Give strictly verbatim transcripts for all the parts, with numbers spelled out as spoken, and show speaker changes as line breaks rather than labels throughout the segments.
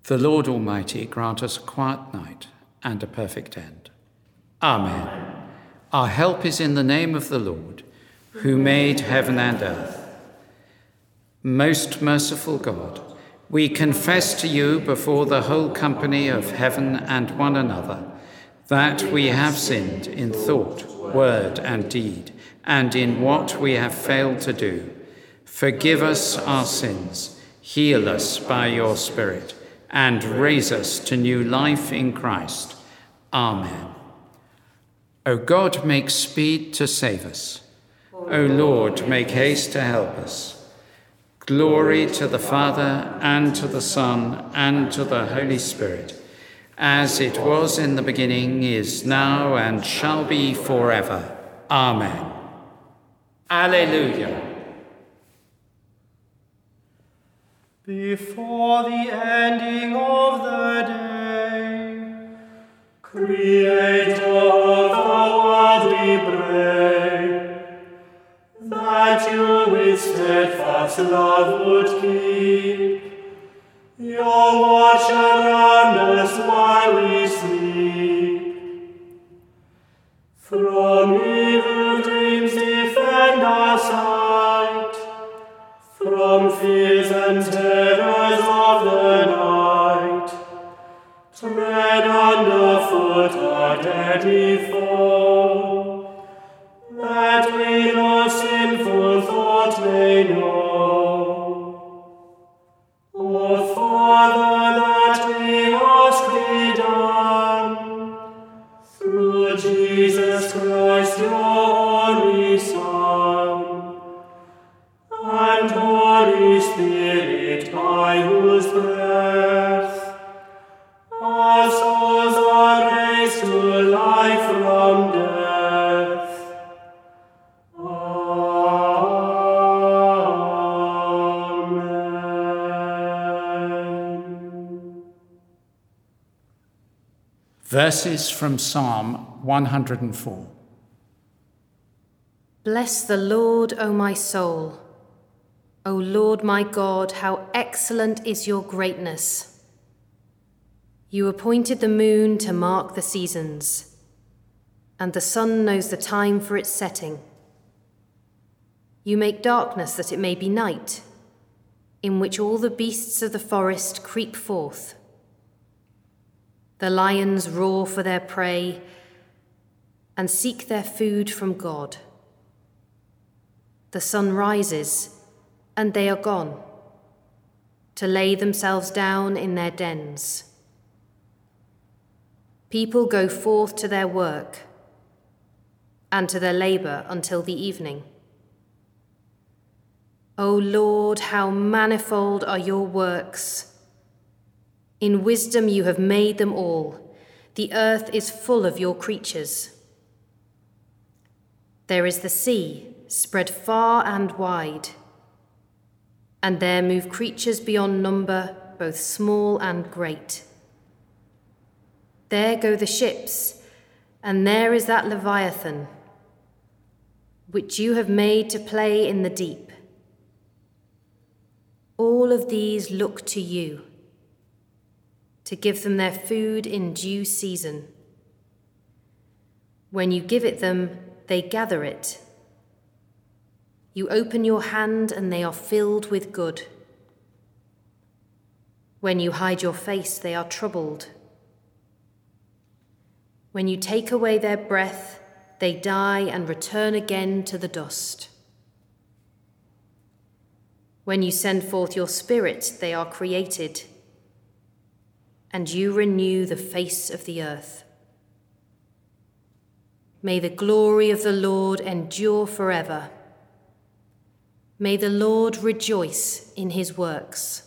The Lord Almighty grant us a quiet night and a perfect end. Amen. Amen. Our help is in the name of the Lord, who made heaven and earth. Most merciful God, we confess to you before the whole company of heaven and one another that we have sinned in thought, word, and deed, and in what we have failed to do. Forgive us our sins, heal us by your Spirit, and raise us to new life in Christ. Amen. O God, make speed to save us. O Lord, make haste to help us. Glory to the Father, and to the Son, and to the Holy Spirit, as it was in the beginning, is now, and shall be forever. Amen. Alleluia.
Before the ending of the day, Creator of the world, we pray, that you with steadfast love would keep your watch around us while we sleep. From evil dreams defend our sight, from fears and terrors of the night. Tread underfoot our deadly foe, that we no sinful thought may know. O Father, that we ask thee done, through Jesus Christ, your only Son, and Holy Spirit, by whose breath our souls are raised to life from death. Amen.
Verses from Psalm one hundred four.
Bless the Lord, O my soul. O Lord my God, how excellent is your greatness. You appointed the moon to mark the seasons, and the sun knows the time for its setting. You make darkness that it may be night, in which all the beasts of the forest creep forth. The lions roar for their prey and seek their food from God. The sun rises, and they are gone, to lay themselves down in their dens. People go forth to their work and to their labor until the evening. O Lord, how manifold are your works! In wisdom you have made them all. The earth is full of your creatures. There is the sea, spread far and wide, and there move creatures beyond number, both small and great. There go the ships, and there is that Leviathan, which you have made to play in the deep. All of these look to you, to give them their food in due season. When you give it them, they gather it. You open your hand, and they are filled with good. When you hide your face, they are troubled. When you take away their breath, they die and return again to the dust. When you send forth your Spirit, they are created, and you renew the face of the earth. May the glory of the Lord endure forever. May the Lord rejoice in his works.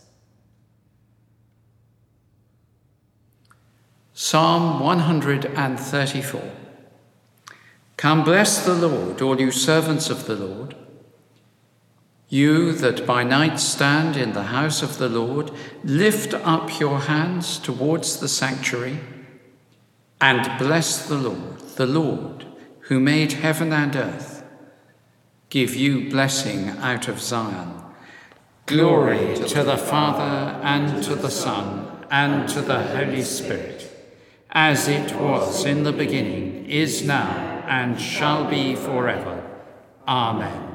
Psalm one hundred thirty-four. Come, bless the Lord, all you servants of the Lord. You that by night stand in the house of the Lord, lift up your hands towards the sanctuary, and bless the Lord, the Lord, who made heaven and earth. Give you blessing out of Zion. Glory to the Father, and to the Son, and to the Holy Spirit, as it was in the beginning, is now, and shall be forever. Amen.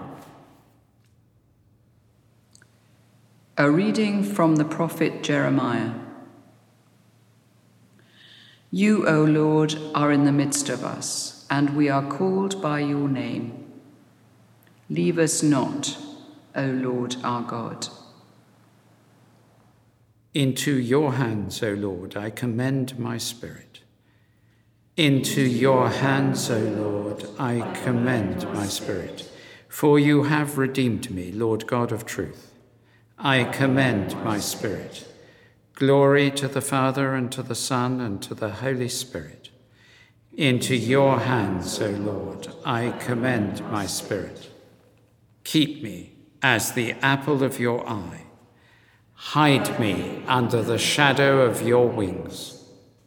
A reading from the prophet Jeremiah. You, O Lord, are in the midst of us, and we are called by your name. Leave us not, O Lord our God.
Into your hands, O Lord, I commend my spirit. Into your hands, O Lord, I commend my spirit. For you have redeemed me, Lord God of truth. I commend my spirit. Glory to the Father, and to the Son, and to the Holy Spirit. Into your hands, O Lord, I commend my spirit. Keep me as the apple of your eye. Hide me under the shadow of your wings.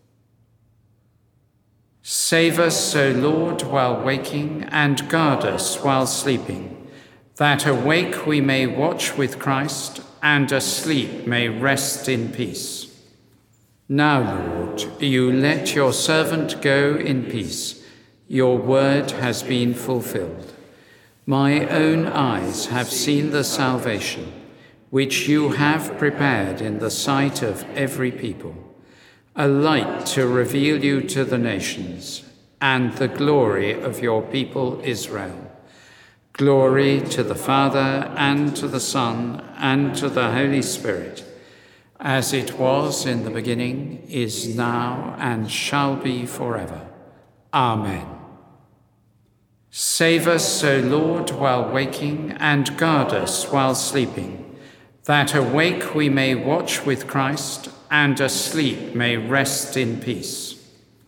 Save us, O Lord, while waking, and guard us while sleeping, that awake we may watch with Christ, and asleep may rest in peace. Now, Lord, you let your servant go in peace. Your word has been fulfilled. My own eyes have seen the salvation, which you have prepared in the sight of every people, a light to reveal you to the nations, and the glory of your people Israel. Glory to the Father, and to the Son, and to the Holy Spirit, as it was in the beginning, is now, and shall be forever. Amen. Save us, O Lord, while waking, and guard us while sleeping, that awake we may watch with Christ, and asleep may rest in peace.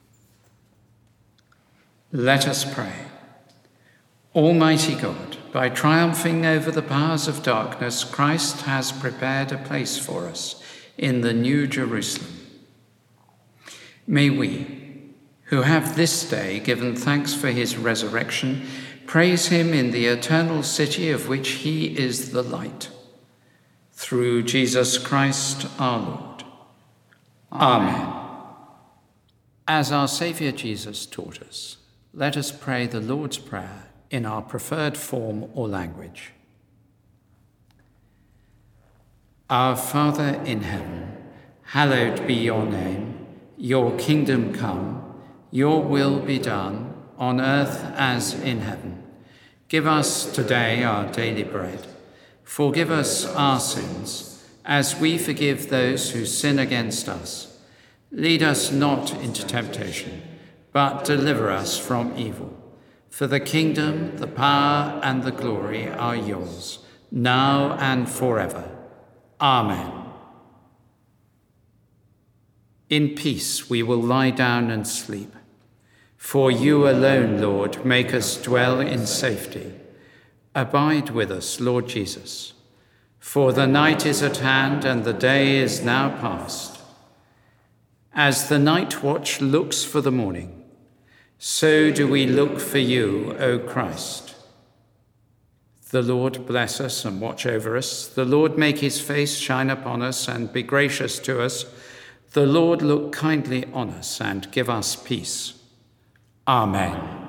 Let us pray. Almighty God, by triumphing over the powers of darkness, Christ has prepared a place for us in the New Jerusalem. May we, who have this day given thanks for his resurrection, praise him in the eternal city of which he is the light. Through Jesus Christ our Lord. Amen. Amen. As our Saviour Jesus taught us, let us pray the Lord's Prayer in our preferred form or language. Our Father in heaven, hallowed be your name. Your kingdom come, your will be done, on earth as in heaven. Give us today our daily bread. Forgive us our sins, as we forgive those who sin against us. Lead us not into temptation, but deliver us from evil. For the kingdom, the power, and the glory are yours, now and forever. Amen. In peace we will lie down and sleep. For you alone, Lord, make us dwell in safety. Abide with us, Lord Jesus. For the night is at hand, and the day is now past. As the night watch looks for the morning, so do we look for you, O Christ. The Lord bless us and watch over us. The Lord make his face shine upon us and be gracious to us. The Lord look kindly on us and give us peace. Amen.